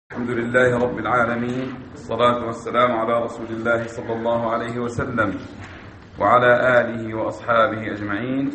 الحمد لله رب العالمين، الصلاة والسلام على رسول الله صلى الله عليه وسلم وعلى آله وأصحابه أجمعين.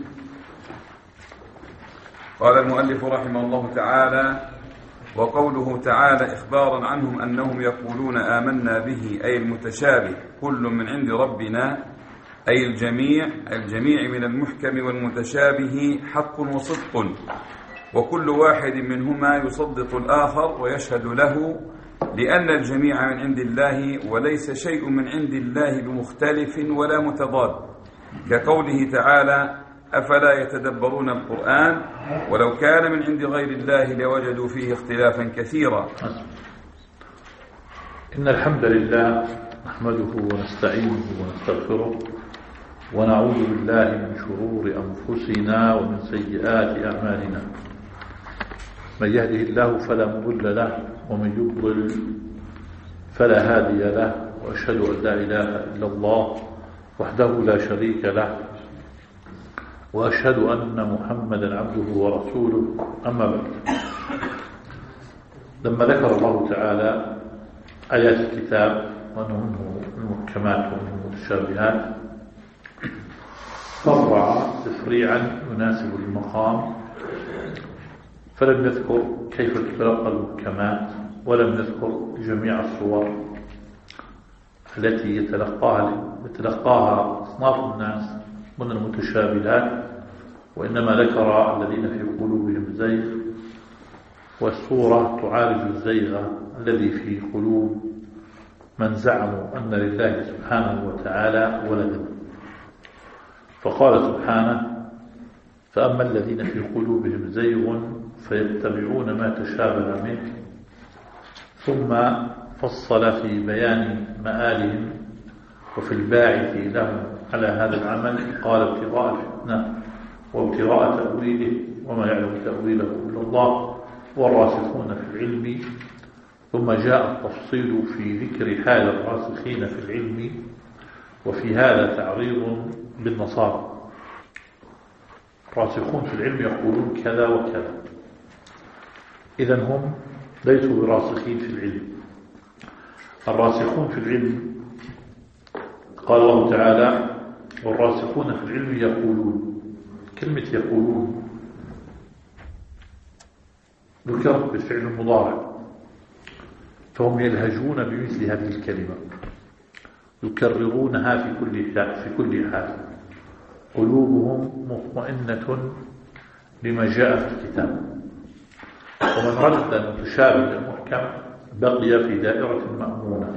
قال المؤلف رحمه الله تعالى: وقوله تعالى إخبارا عنهم أنهم يقولون آمنا به أي المتشابه كل من عند ربنا، أي الجميع من المحكم والمتشابه حق وصدق، وكل واحد منهما يصدق الآخر ويشهد له، لأن الجميع من عند الله وليس شيء من عند الله بمختلف ولا متضاد، كقوله تعالى: أفلا يتدبرون القرآن ولو كان من عند غير الله لوجدوا فيه اختلافا كثيرا. إن الحمد لله نحمده ونستعينه ونستغفره ونعوذ بالله من شرور أنفسنا ومن سيئات أعمالنا، من يهده الله فلا مضل له ومن يضلل فلا هادي له، وأشهد أن لا إله إلا الله وحده لا شريك له، وأشهد أن محمدا عبده ورسوله. أما بعد، لما ذكر الله تعالى آيات الكتاب وأنهم المحكمات وأنهم المتشابهات، فرع تفريعا يناسب المقام، فلم يذكر كيف تتلقى المحكمات، ولم يذكر جميع الصور التي يتلقاها أصناف الناس من المتشابهات، وإنما ذكر الذين في قلوبهم زيغ، والصورة تعالج الزيغ الذي في قلوب من زعموا أن لله سبحانه وتعالى ولدا. فقال سبحانه: فأما الذين في قلوبهم زيغ فيتبعون ما تشابه منه، ثم فصل في بيان مآلهم وفي الباعث لهم على هذا العمل، قال: ابتغاء الفتنة وابتغاء تأويله وما يعلم تأويله إلا الله والراسخون في العلم. ثم جاء التفصيل في ذكر حال الراسخين في العلم، وفي هذا تعريض بالنصارى. الراسخون في العلم يقولون كذا وكذا، إذن هم ليسوا براسخين في العلم. الراسخون في العلم قال الله تعالى: والراسخون في العلم يقولون. كلمة يقولون ذكرت بالفعل المضارع، فهم يلهجون بمثل هذه الكلمة، يكررونها في كل حال. قلوبهم مطمئنة لما جاء في الكتاب، ومن رد المتشابه المحكم بقي في دائرة مأمونة،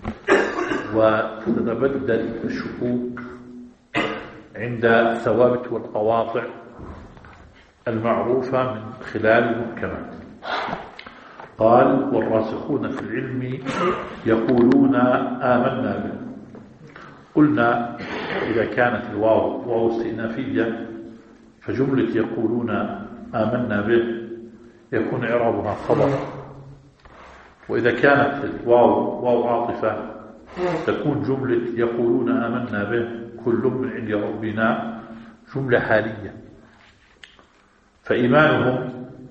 وتتبدل الشكوك عند الثوابت والقواطع المعروفة من خلال المحكمات. قال: والراسخون في العلم يقولون آمنا به. قلنا إذا كانت الواو واو استئنافية، فجملة يقولون آمنا به يكون إعرابها خبر، وإذا كانت الواو واو عاطفة تكون جملة يقولون آمنا به كل من عند ربنا جملة حالية. فإيمانهم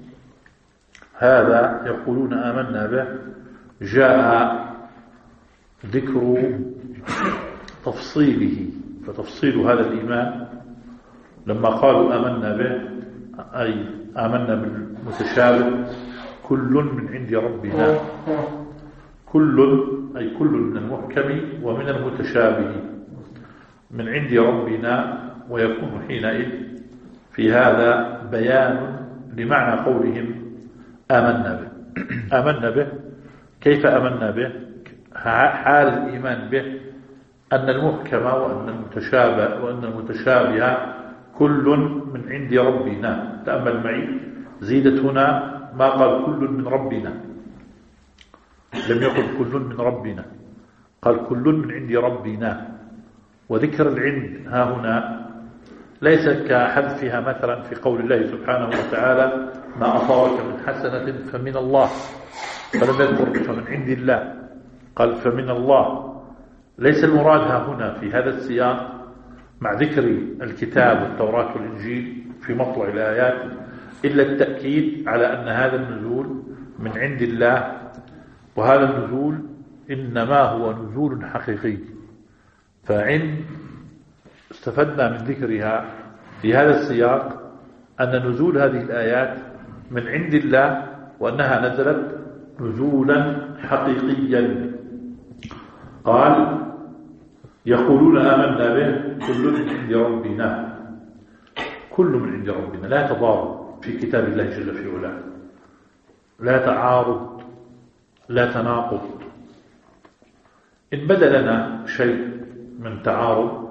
هذا يقولون آمنا به جاء ذكر تفصيله، فتفصيل هذا الإيمان لما قالوا آمنا به أي آمنا بالمتشابه كل من عند ربنا، كل من المحكم ومن المتشابه من عند ربنا، ويكون حينئذ في هذا بيان لمعنى قولهم آمنا به. آمنا به، كيف آمنا به؟ حال الإيمان به أن المحكم وأن المتشابه كل من عند ربنا. تأمل معي، زيدت هنا ما قال كل من ربنا، لم يقل كل من ربنا، قال كل من عند ربنا. وذكر العند ها هنا ليس كحذفها مثلا في قول الله سبحانه وتعالى: ما أصابك من حسنة فمن الله، فلم يذكر فمن عند الله، قال فمن الله. ليس المراد ها هنا في هذا السياق مع ذكر الكتاب والتوراة والإنجيل في مطلع الآيات إلا التأكيد على أن هذا النزول من عند الله وهذا النزول إنما هو نزول حقيقي. فعند استفدنا من ذكرها في هذا السياق أن نزول هذه الآيات من عند الله، وأنها نزلت نزولا حقيقيا. قال يقولون آمنا به كل من عند ربنا، كل من عند ربنا، لا تضارب في كتاب الله جل في علاه، لا تعارض، لا تناقض. إن بدا لنا شيء من تعارض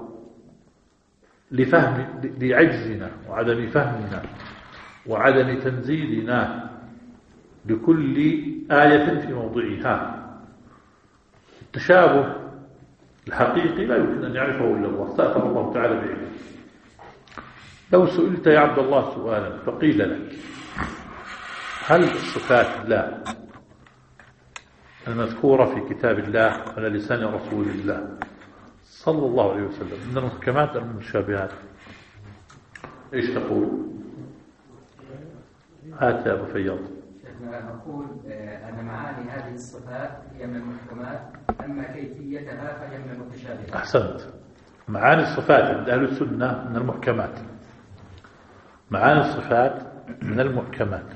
لعجزنا وعدم فهمنا وعدم تنزيلنا لكل آية في موضعها، التشابه الحقيقي لا يمكن أن يعرفه إلا الله، استأثر الله تعالى بعلمه. لو سئلت يا عبد الله سؤالا فقيل لك هل الصفات الله المذكورة في كتاب الله على لسان رسول الله صلى الله عليه وسلم من المحكمات المتشابهات، ايش تقول؟ هات يا ابو فياض. نقول ان معاني هذه الصفات هي من المحكمات، اما كيفيتها فهي من المتشابهات. احسنت. معاني الصفات عند اهل السنه من المحكمات، معاني الصفات من المحكمات،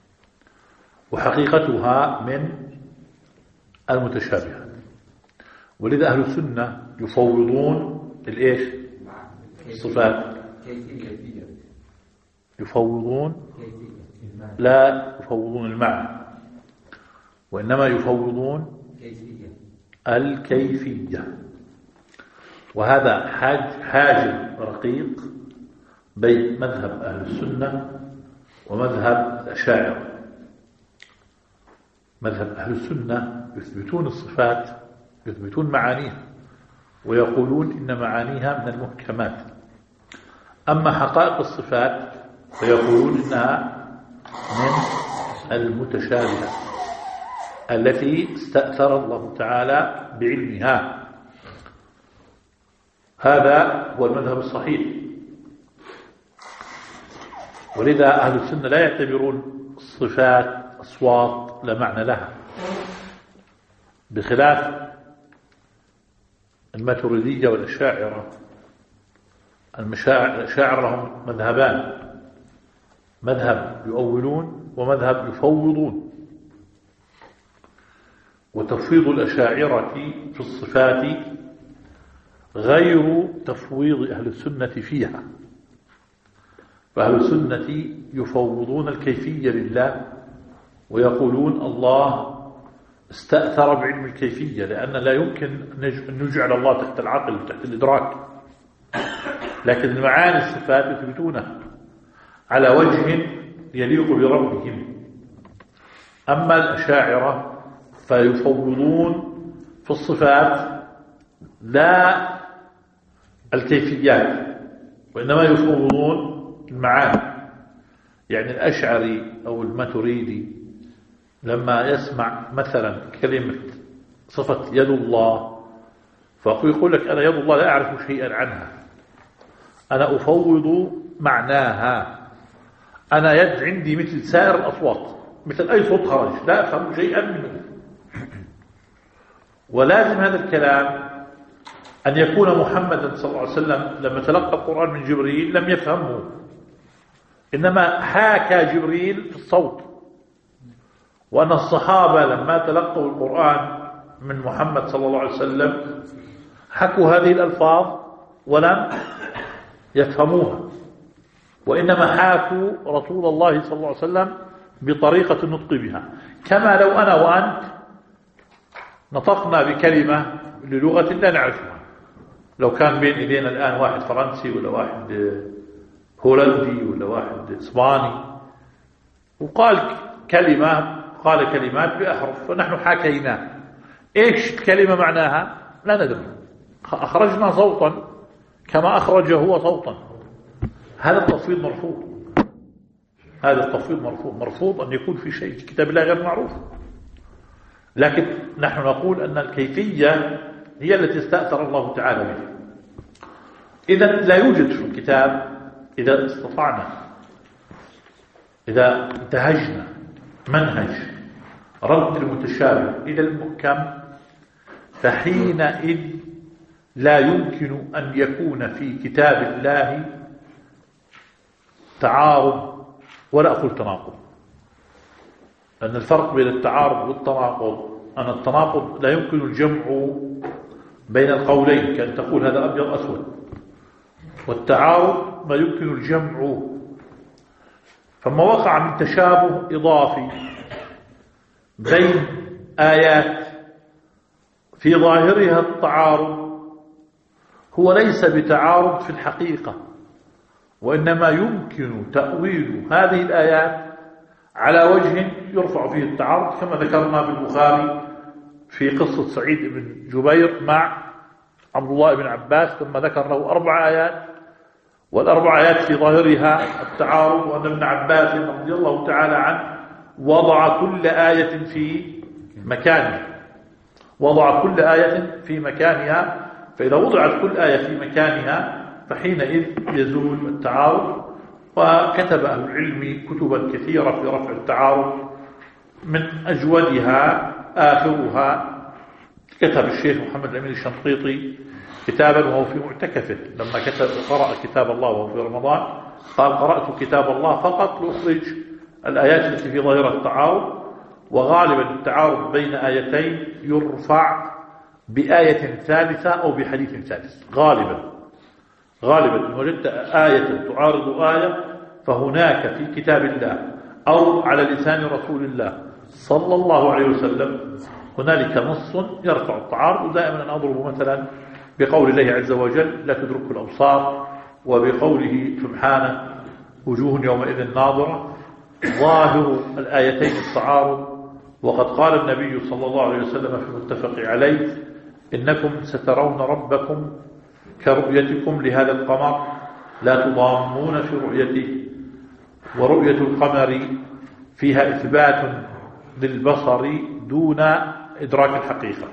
وحقيقتها من المتشابهات. ولذا أهل السنة يفوضون الإيش؟ الصفات، يفوضون، لا يفوضون المعنى، وإنما يفوضون الكيفية. وهذا حاجز رقيق بين مذهب أهل السنة ومذهب الأشاعرة. مذهب أهل السنة يثبتون الصفات، يثبتون معانيها، ويقولون إن معانيها من المحكمات. أما حقائق الصفات فيقولون إنها من المتشابهة التي استأثر الله تعالى بعلمها. هذا هو المذهب الصحيح. ولذا أهل السنة لا يعتبرون الصفات أصوات لا معنى لها، بخلاف الماتريدية والأشاعرة. الأشاعرة لهم مذهبان، مذهب يؤولون ومذهب يفوضون. وتفويض الأشاعرة في الصفات غير تفويض أهل السنة فيها. فأهل السنة يفوضون الكيفية لله، ويقولون الله استأثر بعلم الكيفية، لأن لا يمكن أن نجعل الله تحت العقل تحت الإدراك. لكن المعاني الصفات يثبتونها على وجه يليق بربهم. أما الأشاعرة فيفوضون في الصفات لا الكيفيات، وإنما يفوضون المعاني. يعني الأشعري أو الماتريدي لما يسمع مثلا كلمة صفة يد الله فيقول لك أنا يد الله لا أعرف شيئا عنها، أنا أفوض معناها، أنا يد عندي مثل سائر الأصوات، مثل أي صوت خارج لا أفهم شيئا منه. ولازم هذا الكلام أن يكون محمد صلى الله عليه وسلم لما تلقى القرآن من جبريل لم يفهمه، إنما حاكى جبريل في الصوت. وأن الصحابة لما تلقوا القرآن من محمد صلى الله عليه وسلم حكوا هذه الألفاظ ولم يفهموها، وإنما حاكوا رسول الله صلى الله عليه وسلم بطريقة النطق بها. كما لو أنا وأنت نطقنا بكلمة للغة لا نعرفها، لو كان بين إيدينا الآن واحد فرنسي ولا واحد هولندي ولا واحد إسباني وقال قال كلمات بأحرف فنحن حكينا إيش الكلمة معناها لا ندري، أخرجنا صوتا كما أخرج هو صوتا. هذا التفويض مرفوض، هذا التفويض مرفوض أن يكون في شيء في كتاب الله غير معروف. لكن نحن نقول أن الكيفية هي التي استأثر الله تعالى بها. إذا لا يوجد في الكتاب، إذا استطعنا، إذا انتهجنا منهج رد المتشابه إلى المحكم، فحينئذ لا يمكن أن يكون في كتاب الله تعارض ولا أقول تناقض، لأن الفرق بين التعارض والتناقض أن التناقض لا يمكن الجمع بين القولين كأن تقول هذا أبيض أسود، والتعارض ما يمكن الجمع. فما وقع من تشابه إضافي بين آيات في ظاهرها التعارض هو ليس بتعارض في الحقيقة، وإنما يمكن تأويل هذه الآيات على وجه يرفع فيه التعارض، كما ذكرنا بالبخاري في قصة سعيد بن جبير مع عبد الله بن عباس لما ذكر له 4 آيات، والأربع آيات في ظاهرها التعارض، وأن ابن عباس رضي الله تعالى عنه وضع كل آية في مكانها، وضع كل آية في مكانها، فإذا وضعت كل آية في مكانها فحينئذ يزول التعارض. وكتب أهل العلم كتبا كثيرة في رفع التعارض، من أجودها آخرها كتب الشيخ محمد الأمين الشنقيطي كتابا وهو في معتكفه، لما قرأ كتاب الله وهو في رمضان قال قرأت كتاب الله فقط لأخرج الآيات التي في ظاهرة التعارض، وغالبا التعارض بين آيتين يرفع بآية ثالثة أو بحديث ثالث. غالبا إن وجدت آية تعارض آية فهناك في كتاب الله أو على لسان رسول الله صلى الله عليه وسلم هنالك نص يرفع التعارض. ودائما أنا أضرب مثلا بقول الله عز وجل لا تدرك الأبصار، وبقوله سبحانه وجوه يومئذ ناظرة، ظاهر الآيتين التعارض. وقد قال النبي صلى الله عليه وسلم في المتفق عليه إنكم سترون ربكم كرؤيتكم لهذا القمر لا تضامون في رؤيته، ورؤية القمر فيها إثبات للبصر دون إدراك الحقيقة.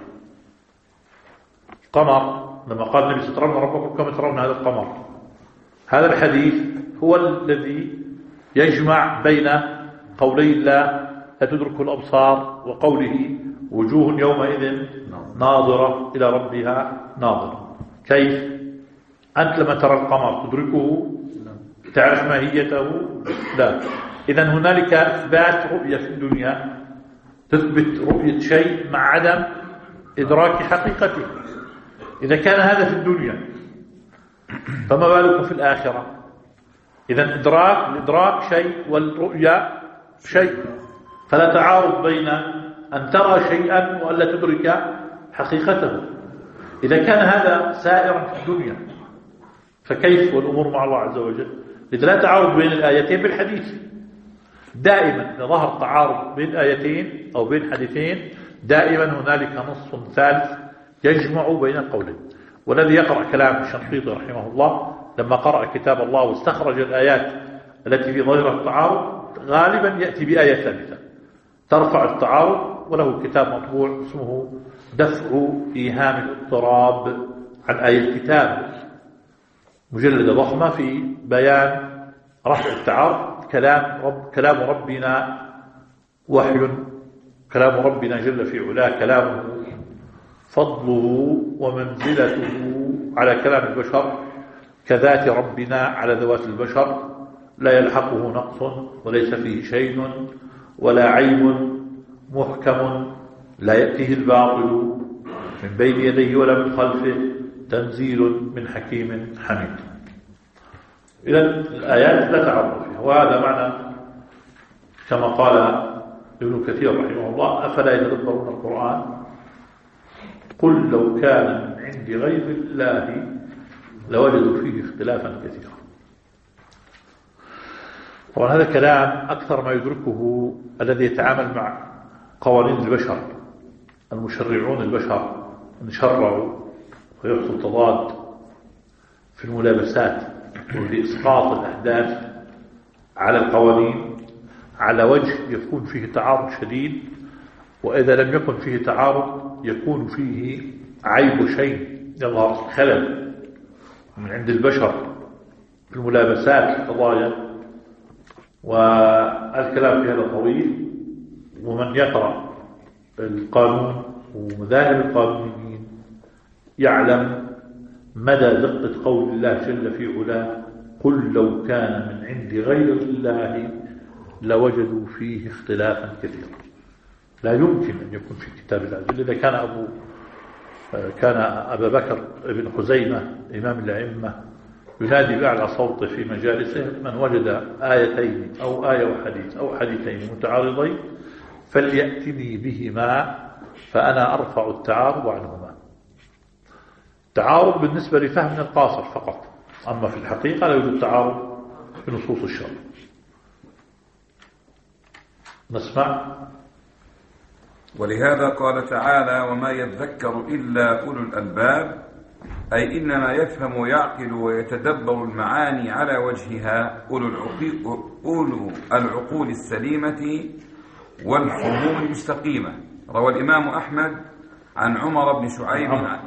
قمر لما قال النبي سترون ربكم كما ترون هذا القمر، هذا الحديث هو الذي يجمع بين قولي الله لا تدرك الأبصار وقوله وجوه يومئذ ناظرة إلى ربها ناظرة. كيف؟ أنت لما ترى القمر تدركه؟ تعرف ماهيته؟ لا. إذن هنالك إثبات رؤية في الدنيا تثبت رؤية شيء مع عدم إدراك حقيقته. إذا كان هذا في الدنيا فما بالكم في الآخرة؟ إذن الإدراك شيء والرؤية شيء، فلا تعارض بين أن ترى شيئا وأن لا تدرك حقيقته. إذا كان هذا سائرا في الدنيا فكيف والأمور مع الله عز وجل؟ إذا لا تعارض بين الآيتين بالحديث. دائما إذا ظهر تعارض بين آيتين أو بين حديثين دائما هنالك نص ثالث يجمع بين القولين. والذي يقرأ كلام الشنقيطي رحمه الله لما قرأ كتاب الله واستخرج الآيات التي في ظاهرها التعارض غالبا يأتي بآية ثالثة ترفع التعارض، وله كتاب مطبوع اسمه دفع إيهام الاضطراب عن آية الكتاب، مجلدة ضخمة في بيان رفع التعارض. كلام ربنا وحي، كلام ربنا جل في علاه كلامه، فضله ومنزلته على كلام البشر كذات ربنا على ذوات البشر، لا يلحقه نقص وليس فيه شيء ولا عيب، محكم لا يأتيه الباطل من بين يديه ولا من خلفه، تنزيل من حكيم حميد. إذن الآيات لا تعرض فيها، وهذا معنى كما قال ابن كثير رحمه الله أفلا يتدبرون القرآن قل لو كان من عند غير الله لوجدوا فيه اختلافا كثيرا. طبعا هذا كلام أكثر ما يدركه الذي يتعامل مع قوانين البشر، المشرعون البشر أن يشرعوا ويحصل تضاد في الملابسات ولإسقاط الأحداث على القوانين على وجه يكون فيه تعارض شديد، وإذا لم يكن فيه تعارض يكون فيه عيب شيء، يظهر خلل من عند البشر في الملابسات القضايا. والكلام في هذا طويل، ومن يقرأ القانون ومذاهب القانونيين يعلم مدى دقة قول الله جل في علاه: قل لو كان من عند غير الله لوجدوا فيه اختلافا كثيرا. لا يمكن أن يكون في كتاب الله. إذا كان أبا بكر بن خزيمة إمام الأئمة ينادي بأعلى صوته في مجالسه: من وجد آيتين أو آية وحديث أو حديثين متعارضين فليأتني بهما فأنا أرفع التعارض عنهما. التعارض بالنسبة لفهم القاصر فقط، أما في الحقيقة لا يوجد تعارض في نصوص الشرع. نسمع. ولهذا قال تعالى: وما يذكر إلا أولو الألباب، أي إنما يفهم ويعقل ويتدبر المعاني على وجهها أولو العقول السليمة والفهوم المستقيمة. روى الإمام أحمد عن عمر بن شعيب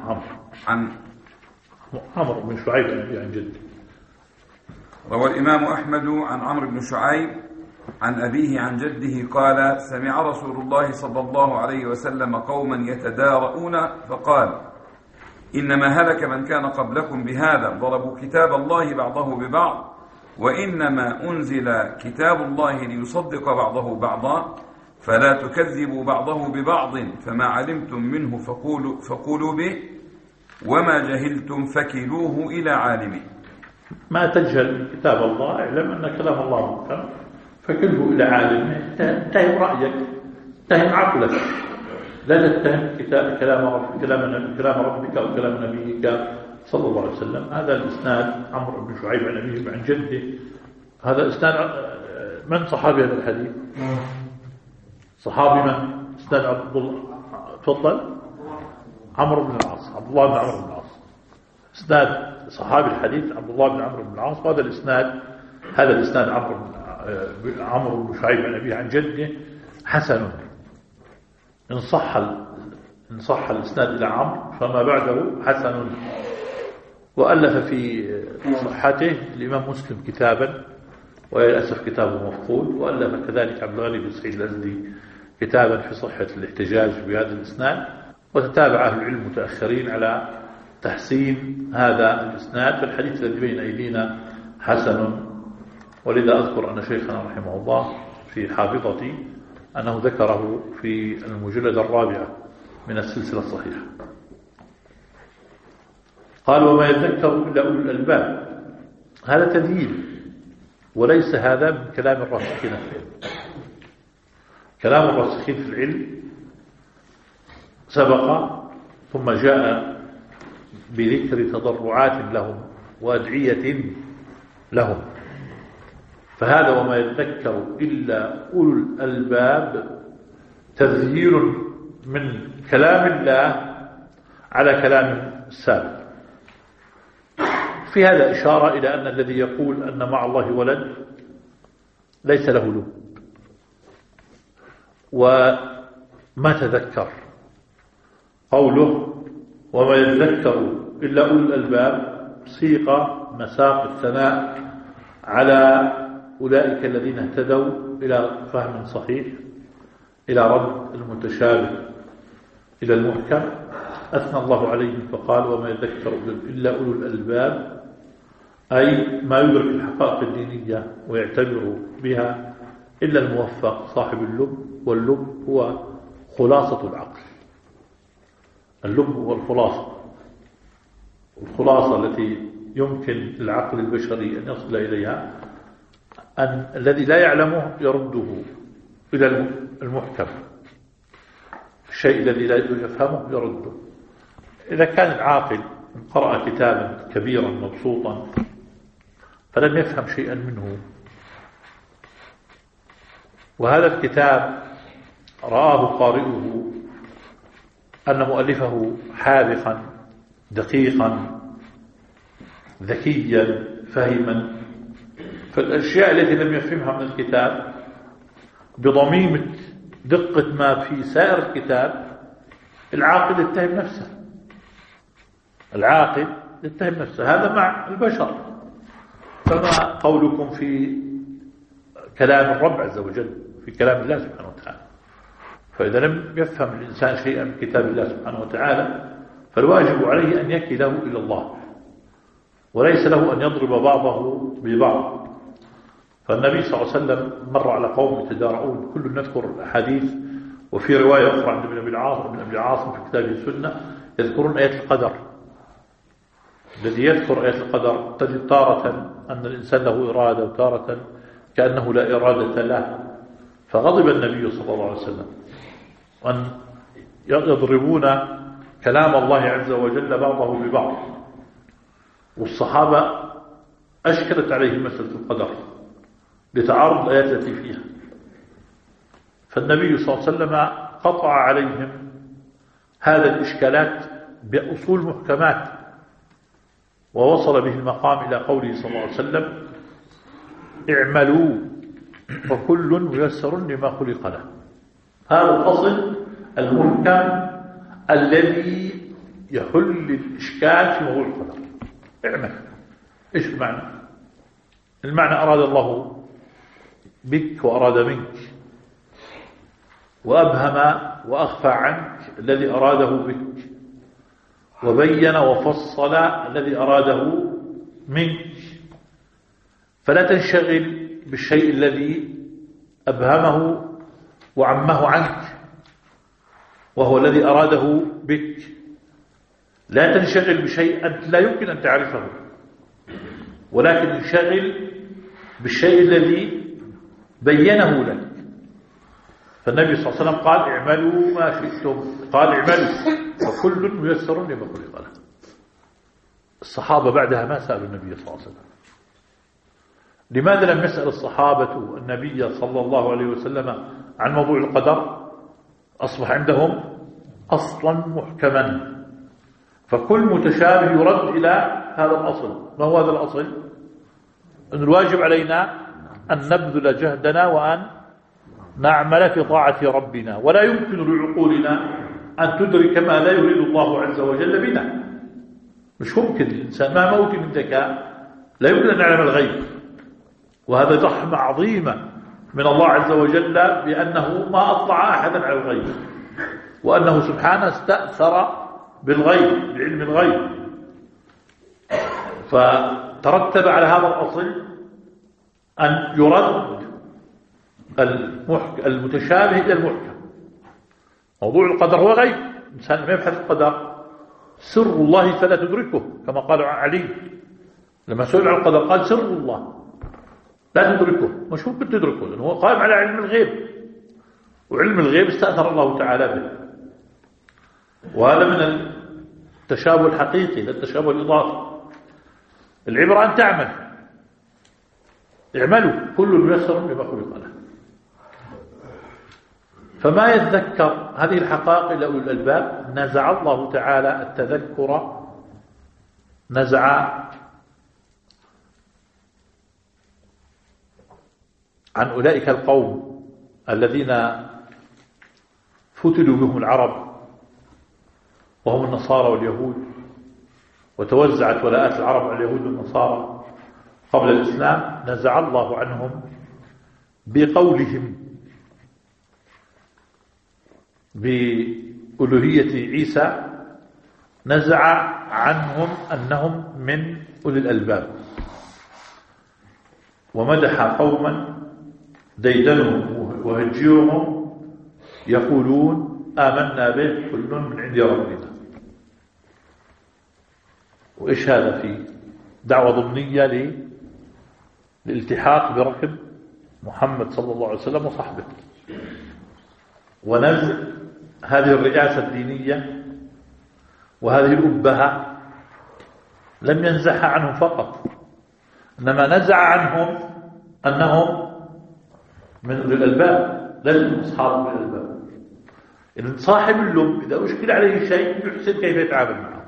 عمرو بن شعيب عن جده. روى الإمام أحمد عن عمرو بن شعيب عن أبيه عن جده قال: سمع رسول الله صلى الله عليه وسلم قوما يتدارؤون فقال: إنما هلك من كان قبلكم بهذا، ضربوا كتاب الله بعضه ببعض، وإنما أنزل كتاب الله ليصدق بعضه بعضا، فلا تكذبوا بعضه ببعض، فما علمتم منه فقولوا به، وما جهلتم فكلوه إلى عالمه. ما تجهل كتاب الله اعلم أن كلام الله محكم، فكله إلى عالمه. اتهم رأيك، اتهم عقلك، لا تتهم كلام ربك أو كلام نبيك صلى الله عليه وسلم. هذا الإسناد عمرو بن شعيب عن أبيه عن جده. هذا إسناد من صحابي هذا الحديث؟ صحابي من؟ إسناد عبد الله، تفضل. عمرو بن العاص، عبد الله بن عمرو بن العاص. إسناد صحابي الحديث عبد الله بن عمرو بن العاص. وهذا الإسناد عمرو بن شعيب عن أبيه عن جده حسن. إن صح الإسناد إلى عمرو فما بعده حسن. وألف في صحته الإمام مسلم كتابا، وللأسف كتابه مفقود. وألف كذلك عبد الغني بن سعيد الأزدي كتابا في صحة الاحتجاج بهذا الإسناد. وتتابع أهل العلم متأخرين على تحسين هذا الإسناد، فالحديث الذي بين أيدينا حسن. ولذا أذكر أن شيخنا رحمه الله في حافظتي أنه ذكره في المجلد الرابعة من السلسلة الصحيحة. قال: وما يذكر إلا أولو الألباب. هذا تذييل، وليس هذا من كلام الراسخين في العلم. كلام الراسخين في العلم سبق، ثم جاء بذكر تضرعات لهم وأدعية لهم. فهذا وما يذكر إلا أولو الألباب تذييل من كلام الله على كلام السابق. في هذا إشارة إلى أن الذي يقول أن مع الله ولد ليس له لب، وما تذكر. قوله وما يذكر إلا أولو الألباب سيق مساق الثناء على أولئك الذين اهتدوا إلى فهم صحيح، إلى رد المتشابه إلى المحكم. أثنى الله عليهم فقال: وما يذكر إلا أولو الألباب، أي ما يدرك الحقائق الدينية ويعتبر بها إلا الموفق صاحب اللب. واللب هو خلاصة العقل. اللب هو الخلاصة التي يمكن العقل البشري أن يصل إليها. أن الذي لا يعلمه يرده إلى المحكم، الشيء الذي لا يفهمه يرده. إذا كان العاقل قرأ كتابا كبيرا مبسوطا فلم يفهم شيئا منه، وهذا الكتاب رآه قارئه أن مؤلفه حاذقا دقيقا ذكيا فهما، فالأشياء التي لم يفهمها من الكتاب بضميمة دقة ما في سائر الكتاب، العاقل يتهم نفسه. هذا مع البشر. فما قولكم في كلام الرب عز وجل، في كلام الله سبحانه وتعالى؟ فإذا لم يفهم الإنسان شيئا من كتاب الله سبحانه وتعالى فالواجب عليه أن يكله إلى الله، وليس له أن يضرب بعضه ببعض. فالنبي صلى الله عليه وسلم مر على قوم يتدارعون، كل نذكر الأحاديث، وفي رواية أخرى عند ابن أبي عاصم في كتابه السنة يذكرون آيات القدر. الذي يذكر آيات القدر تجد تارة أن الإنسان له إرادة، وتارة كأنه لا إرادة له. فغضب النبي صلى الله عليه وسلم أن يضربون كلام الله عز وجل بعضه ببعض، والصحابة أشكلت عليهم مسألة القدر لتعارض الآيات التي فيها، فالنبي صلى الله عليه وسلم قطع عليهم هذا الإشكالات بأصول محكمات، ووصل به المقام إلى قوله صلى الله عليه وسلم: اعملوا فكل ميسر لما خلق له. هذا الأصل المحكم الذي يحل الإشكال في موضوع القدر. اعمل. إيش المعنى؟ المعنى أراد الله بك وأراد منك، وأبهم وأخفى عنك الذي أراده بك، وبين وفصل الذي أراده منك، فلا تنشغل بالشيء الذي أبهمه وعمه عنك وهو الذي أراده بك. لا تنشغل بشيء أنت لا يمكن أن تعرفه، ولكن انشغل بالشيء الذي بينه لك. فالنبي صلى الله عليه وسلم قال: اعملوا ما شئتم، قال: اعملوا وكل ميسر لما خلق له. الصحابة بعدها ما سألوا النبي صلى الله عليه وسلم. لماذا لم يسأل الصحابة النبي صلى الله عليه وسلم عن موضوع القدر؟ أصبح عندهم أصلا محكما، فكل متشابه يرد إلى هذا الأصل. ما هو هذا الأصل؟ أن الواجب علينا أن نبذل جهدنا وأن نعمل في طاعة ربنا، ولا يمكن لعقولنا أن تدرك ما لا يريد الله عز وجل بنا. مش ممكن. الإنسان ما موت من ذكاء لا يمكن أن نعلم الغيب، وهذا رحمة عظيمة من الله عز وجل بأنه ما أطلع أحدا على الغيب، وأنه سبحانه استأثر بالغيب، بعلم الغيب. فترتب على هذا الأصل أن يرد المتشابه إلى المحكم. موضوع القدر هو غيب، الإنسان ما يبحث القدر سر الله فلا تدركه، كما قال علي لما سئل عن القدر قال: سر الله لا تدركه. مش ممكن تدركه، لأنه هو قائم على علم الغيب، وعلم الغيب استأثر الله تعالى به. وهذا من التشابه الحقيقي، لا التشابه الإضافي. العبرة أن تعمل. اعملوا كل ميسر لما خلق له. فما يتذكر هذه الحقائق إلا أولو الألباب. نزع الله تعالى التذكر، نزع عن أولئك القوم الذين فتلوا بهم العرب، وهم النصارى واليهود، وتوزعت ولاءات العرب على اليهود والنصارى قبل الإسلام. نزع الله عنهم بقولهم بألوهية عيسى، نزع عنهم أنهم من أولي الألباب، ومدح قوما ديدنهم وهجرهم يقولون آمنا به كل من عند ربنا. وإيش هذا؟ في دعوة ضمنية للالتحاق بركب محمد صلى الله عليه وسلم وصحبه، ونزع هذه الرئاسة الدينية وهذه الأبهة. لم ينزعها عنهم فقط، إنما نزع عنهم أنهم من أولي الألباب، لازم أصحاب من الألباب. إن صاحب اللب إذا أشكل عليه شيء يحسن كيف يتعامل معه.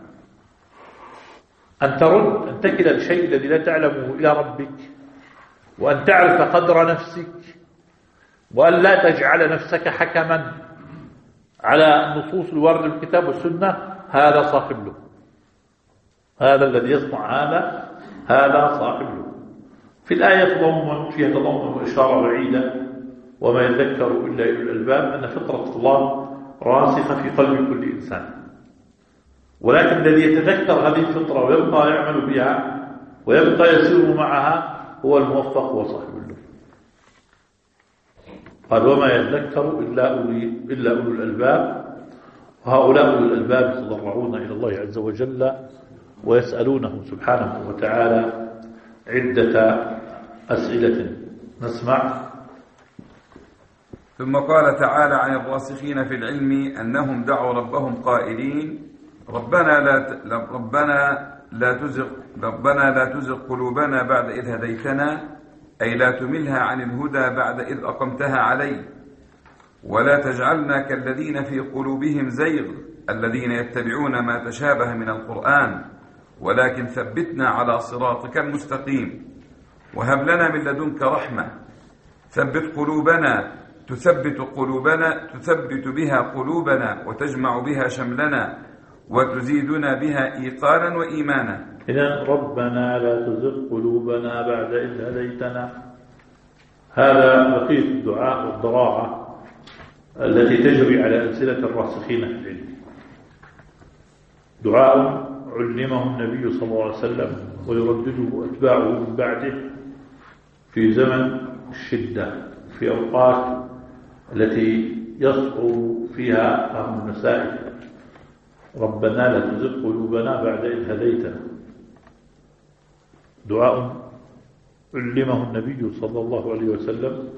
أن ترد، أن تكل الشيء الذي لا تعلمه إلى ربك، وأن تعرف قدر نفسك، وأن لا تجعل نفسك حكما على نصوص الورد الكتاب والسنة. هذا صاحب له، هذا الذي يصنع هذا صاحب له. في الآية فيها تضمن وإشارة بعيدة وما يذكر إلا أولو الألباب أن فطرة الله راسخة في قلب كل إنسان، ولكن الذي يتذكر هذه الفطرة ويبقى يعمل بها ويبقى يسير معها هو الموفق وصاحب اللطف. قال وما يذكر إلا أولو الألباب، وهؤلاء أولو الألباب يتضرعون إلى الله عز وجل ويسألونه سبحانه وتعالى عدة أسئلة. نسمع. ثم قال تعالى عن الراسخين في العلم أنهم دعوا ربهم قائلين ربنا لا تزغ قلوبنا بعد إذ هديتنا، أي لا تملها عن الهدى بعد إذ أقمتها علي، ولا تجعلنا كالذين في قلوبهم زيغ الذين يتبعون ما تشابه من القرآن، ولكن ثبتنا على صراطك المستقيم، وهب لنا من لدنك رحمة، ثبت بها قلوبنا وتجمع بها شملنا وتزيدنا بها إيقانا وإيمانا. إذن ربنا لا تزغ قلوبنا بعد إذ هديتنا، هذا بقية الدعاء والضراعة التي تجري على ألسنة الراسخين في العلم. دعاء علمه النبي صلى الله عليه وسلم ويردده أتباعه من بعده في زمن الشدة، في أوقات التي يصعب فيها فهم المسائل. ربنا لا تزغ قلوبنا بعد إذ هديتنا، دعاء علمه النبي صلى الله عليه وسلم،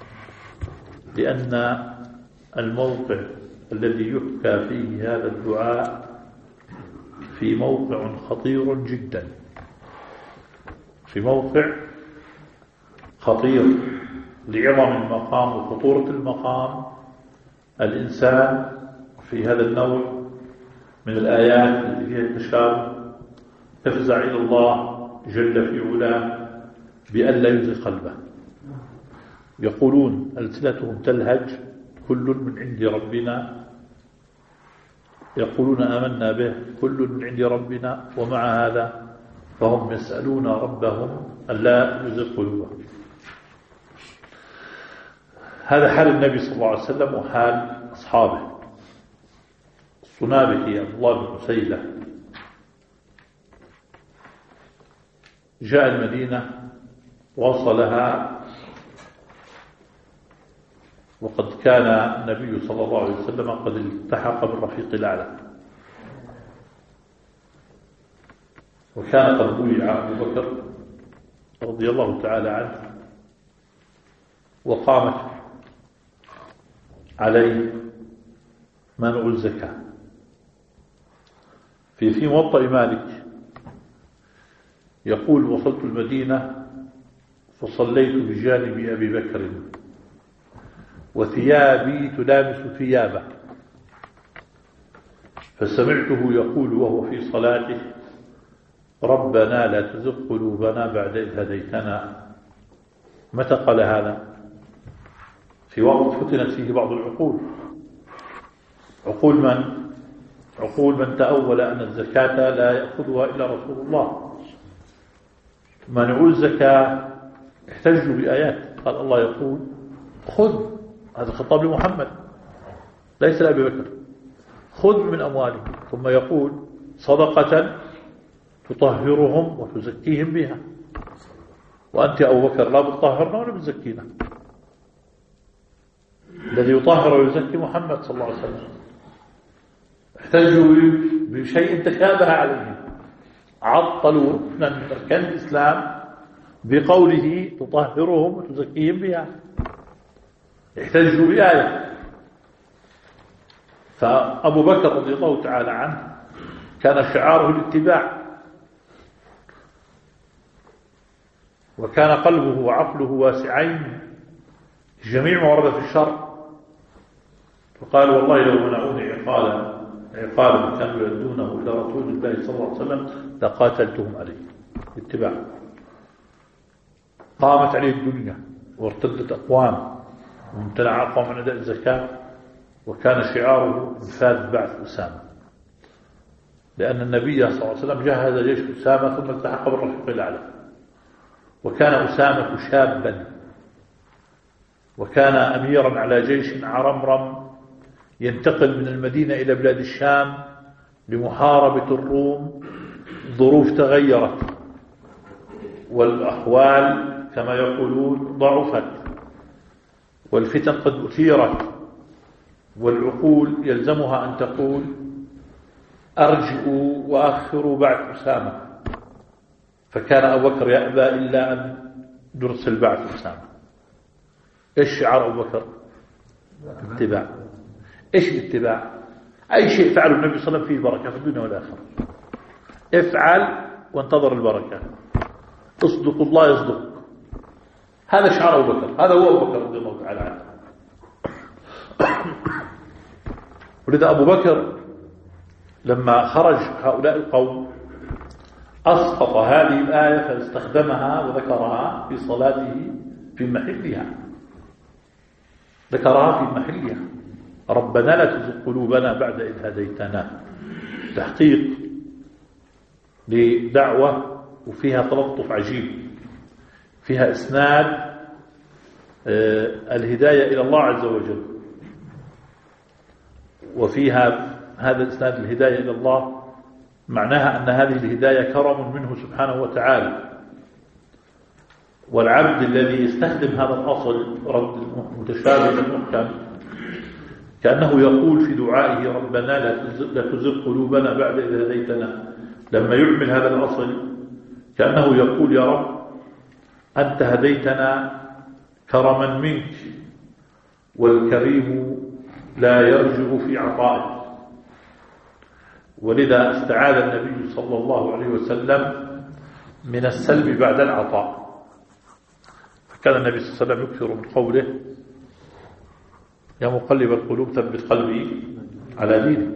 لأن الموقع الذي يحكى فيه هذا الدعاء في موقع خطير جدا، في موقع خطير لعظم المقام وخطورة المقام. الإنسان في هذا النوع من الآيات التي فيها التشابه يفزع إلى الله جل في علاه بأن لا يزغ قلبه. يقولون ألسنتهم تلهج كل من عند ربنا، يقولون آمنا به كل من عند ربنا، ومع هذا فهم يسألون ربهم أن لا يزغ قلوبهم. هذا حال النبي صلى الله عليه وسلم وحال أصحابه. الصنابحي عبد الله بن عسيلة جاء المدينة وصلها وقد كان النبي صلى الله عليه وسلم قد التحق بالرفيق الأعلى، وكان قد بويع أبو بكر رضي الله تعالى عنه، وقامت عليه منع الزكاة. في موطأ مالك يقول وصلت المدينة فصليت بجانب أبي بكر وثيابي تلامس ثيابه، فسمعته يقول وهو في صلاته ربنا لا تزغ قلوبنا بعد إذ هديتنا. متى قال هذا؟ في وقت فتنت فيه بعض العقول. عقول من تأول أن الزكاة لا يأخذها إلا رسول الله. منعوا الزكاة احتجوا بآيات. قال الله يقول خذ، هذا خطاب لمحمد ليس لأبي بكر، خذ من أموالهم، ثم يقول صدقة تطهرهم وتزكيهم بها، وأنت أبو بكر لا بتطهرنا ولا بتزكينا. الذي يطهر ويزكي محمد صلى الله عليه وسلم. احتجوا بشيء تشابه عليهم، عطلوا ركنا من أركان الإسلام بقوله تطهرهم وتزكيهم بها، احتجوا بآية. فأبو بكر رضي الله تعالى عنه كان شعاره الاتباع، وكان قلبه وعقله واسعين جميع ما ورد في الشرع. فقال والله لو منعوني عقالا كانوا يدونه إلى رسول الله صلى الله عليه وسلم لقاتلتهم عليه اتباع. قامت عليه الدنيا وارتدت أقوام وامتنع أقوام من أداء الزكاة، وكان شعاره انفاذ بعث أسامة، لأن النبي صلى الله عليه وسلم جهز جيش أسامة ثم التحق بالرفيق الأعلى، وكان أسامة شابا وكان أميرا على جيش عرمرم ينتقل من المدينة إلى بلاد الشام لمحاربة الروم. الظروف تغيرت والأحوال كما يقولون ضعفت والفتن قد أثيرت والعقول يلزمها أن تقول أرجئوا وأخروا بعد أسامة. فكان أبو بكر يأبى إلا أن نرسل بعد أسامة. إيش شعار أبو بكر؟ اتباع. إيش الاتباع؟ أي شيء فعله النبي صلى الله عليه وسلم فيه بركة في الدنيا والآخرة. افعل وانتظر البركة. اصدق الله يصدق. هذا شعار أبو بكر. هذا هو أبو بكر رضي الله تعالى عنه. ولذا أبو بكر لما خرج هؤلاء القوم أسقط هذه الآية فاستخدمها وذكرها في صلاته في محلها. ذكرها في محلها. ربنا لا تزغ قلوبنا بعد إذ هديتنا. تحقيق لدعوة وفيها تلطف عجيب، فيها إسناد الهداية إلى الله عز وجل، وفيها هذا الإسناد الهداية إلى الله معناها أن هذه الهداية كرم منه سبحانه وتعالى. والعبد الذي يستخدم هذا الأصل رد المتشابه المحكم كأنه يقول في دعائه ربنا لا تزغ قلوبنا بعد إذ هديتنا. لما يعمل هذا الأصل كأنه يقول يا رب أنت هديتنا كرما منك، والكريم لا يرجع في عطائه. ولذا استعاذ النبي صلى الله عليه وسلم من السلب بعد العطاء. فكان النبي صلى الله عليه وسلم يكثر من قوله يا مقلب القلوب ثبت قلبي على دينك،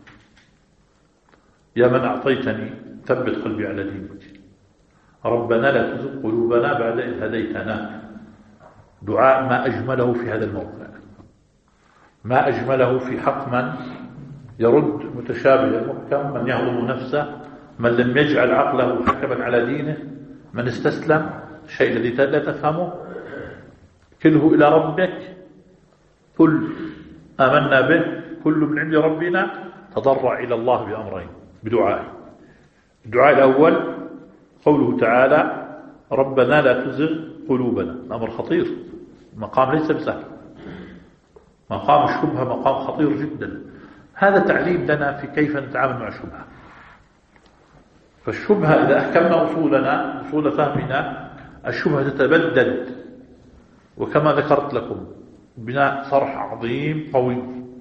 يا من أعطيتني ثبت قلبي على دينك، ربنا لا تزغ قلوبنا بعد إذ هديتنا. دعاء ما أجمله في هذا الموقع، ما أجمله في حق من يرد متشابه المحكم، من يهضم نفسه، من لم يجعل عقله حكما على دينه، من استسلم الشيء الذي لا تفهمه كله إلى ربك، كل آمنا به كل من عند ربنا. تضرع إلى الله بأمرين بدعائه. الدعاء الأول قوله تعالى ربنا لا تزغ قلوبنا. أمر خطير، مقام ليس بسهل، مقام الشبهة مقام خطير جدا. هذا تعليم لنا في كيف نتعامل مع الشبهة. فالشبهة إذا أحكمنا أصولنا أصول فهمنا الشبهة تتبدد، وكما ذكرت لكم بناء صرح عظيم قوي.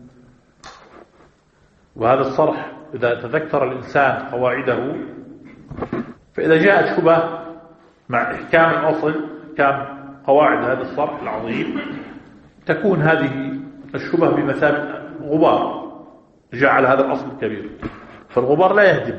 وهذا الصرح إذا تذكر الإنسان قواعده، فإذا جاءت شبهة مع إحكام الأصل كان قواعد هذا الصرح العظيم تكون هذه الشبهة بمثابة غبار جعل هذا الأصل الكبير، فالغبار لا يهدم.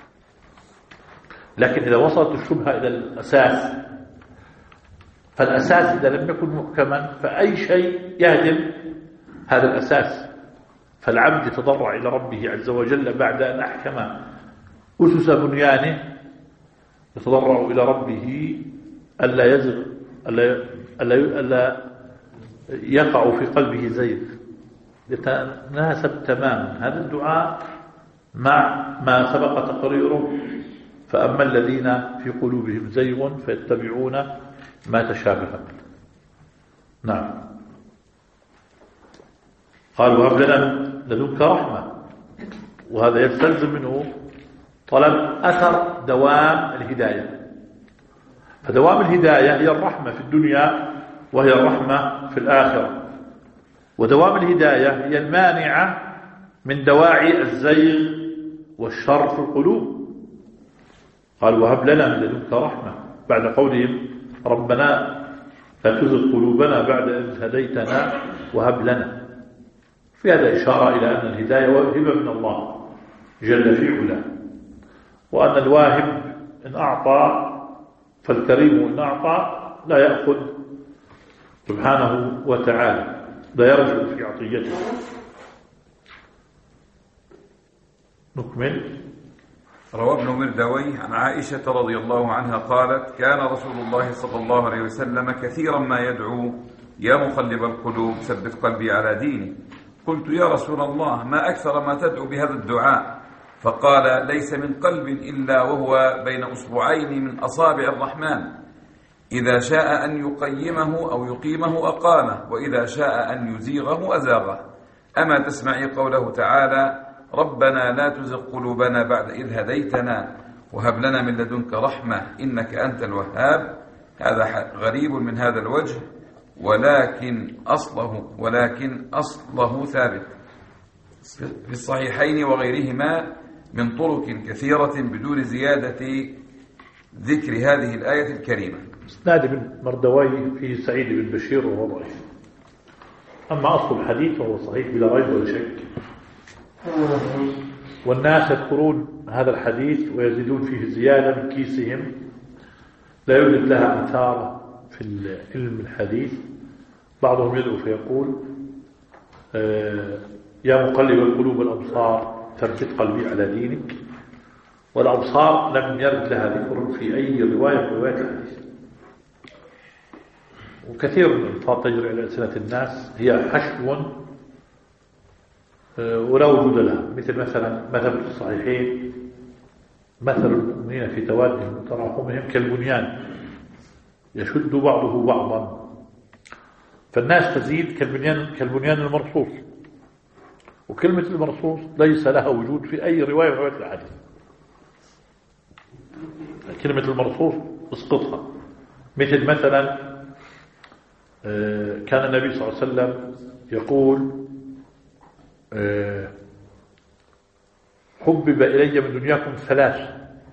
لكن إذا وصلت الشبهة إلى الأساس، فالأساس إذا لم يكن محكما فأي شيء يهدم هذا الأساس. فالعبد يتضرع إلى ربه عز وجل بعد أن أحكم أسس بنيانه، يتضرع إلى ربه ألا يزغ ألا يقع في قلبه زيغ، يتناسب تماما هذا الدعاء مع ما سبق تقريره. فأما الذين في قلوبهم زيغ فيتبعون ما تشابه. نعم. قال وهب لنا لدنك رحمة، وهذا يستلزم منه طلب أثر دوام الهداية. فدوام الهداية هي الرحمة في الدنيا وهي الرحمة في الآخرة، ودوام الهداية هي المانعة من دواعي الزيغ والشر في القلوب. قال وهب لنا من لدنك رحمة بعد قولهم ربنا لا تزغ قلوبنا بعد إذ هديتنا وهب لنا. في هذا إشارة إلى أن الهداية هبة من الله جل في علاه، وأن الواهب إن أعطى فالكريم إن أعطى لا يأخذ سبحانه وتعالى، لا يرجع في عطيته. نكمل. روى ابن مردويه عن عائشة رضي الله عنها قالت كان رسول الله صلى الله عليه وسلم كثيرا ما يدعو يا مقلب القلوب ثبت قلبي على دينك. قلت يا رسول الله ما أكثر ما تدعو بهذا الدعاء؟ فقال ليس من قلب إلا وهو بين أصبعين من أصابع الرحمن، إذا شاء أن يقيمه أو يقيمه أقامه، وإذا شاء أن يزيغه أزاغه. أما تسمعي قوله تعالى ربنا لا تزغ قلوبنا بعد إذ هديتنا وهب لنا من لدنك رحمة إنك أنت الوهاب. هذا غريب من هذا الوجه، ولكن أصله ثابت في الصحيحين وغيرهما من طرق كثيرة بدون زيادة ذكر هذه الآية الكريمة. اسناد بن مردويه فيه سعيد بن بشير وهو ضعيف، أما أصل الحديث فهو صحيح بلا ريب ولا شك. والناس يذكرون هذا الحديث ويزيدون فيه زيادة من كيسهم لا يوجد لها أثار في علم الحديث. بعضهم يدعو فيقول يا مقلب القلوب الأبصار ثبت قلبي على دينك، والأبصار لم يرد لها ذكر في أي رواية من روايات الحديث. وكثير من الألفاظ تجري على ألسنة الناس هي حشو ولا وجود لها، مثلا في الصحيحين مثل المؤمنين في توادهم وتراحمهم كالبنيان يشد بعضه بعضا. فالناس تزيد كالبنيان المرصوص، وكلمة المرصوص ليس لها وجود في أي رواية من روايات الحديث. كلمة المرصوص اسقطها. مثلا كان النبي صلى الله عليه وسلم يقول حبب إلي من دنياكم ثلاث: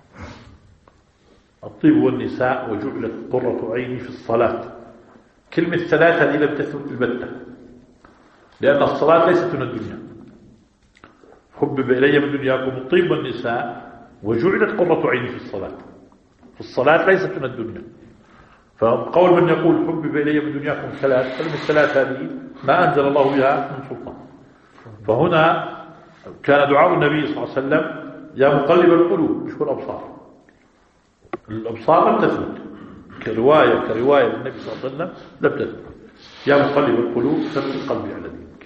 الطيب والنساء وجعلت قرة عيني في الصلاة. كلمة ثلاثة هذه لم تثبت البتة، لأن الصلاة ليست من الدنيا. حبب إلي من دنياكم الطيب والنساء وجعلت قرة عيني في الصلاة. الصلاة ليست من الدنيا. فقول من يقول حبب إلي من دنياكم ثلاث، كلمة ثلاث هذه ما أنزل الله بها من سلطان. فهنا كان دعاء النبي صلى الله عليه وسلم يا مقلب القلوب، مش الأبصار. الأبصار لم تثبت كرواية للنبي صلى الله عليه وسلم، لم تثبت. يا مقلب القلوب ثبت قلبي على دينك.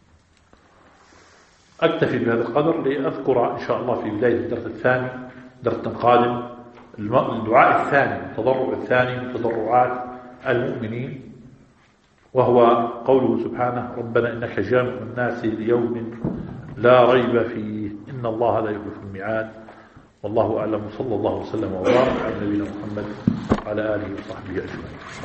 أكتفي بهذا القدر لأذكر إن شاء الله في بداية الدرس الثاني، درس القادم، الدعاء الثاني، التضرع الثاني من تضرعات المؤمنين، وهو قوله سبحانه ربنا إنك جامع الناس ليوم لا ريب فيه إن الله لا يخلف الميعاد. والله أعلم، صلى الله وسلم وبارك على نبينا محمد وعلى آله وصحبه أجمعين.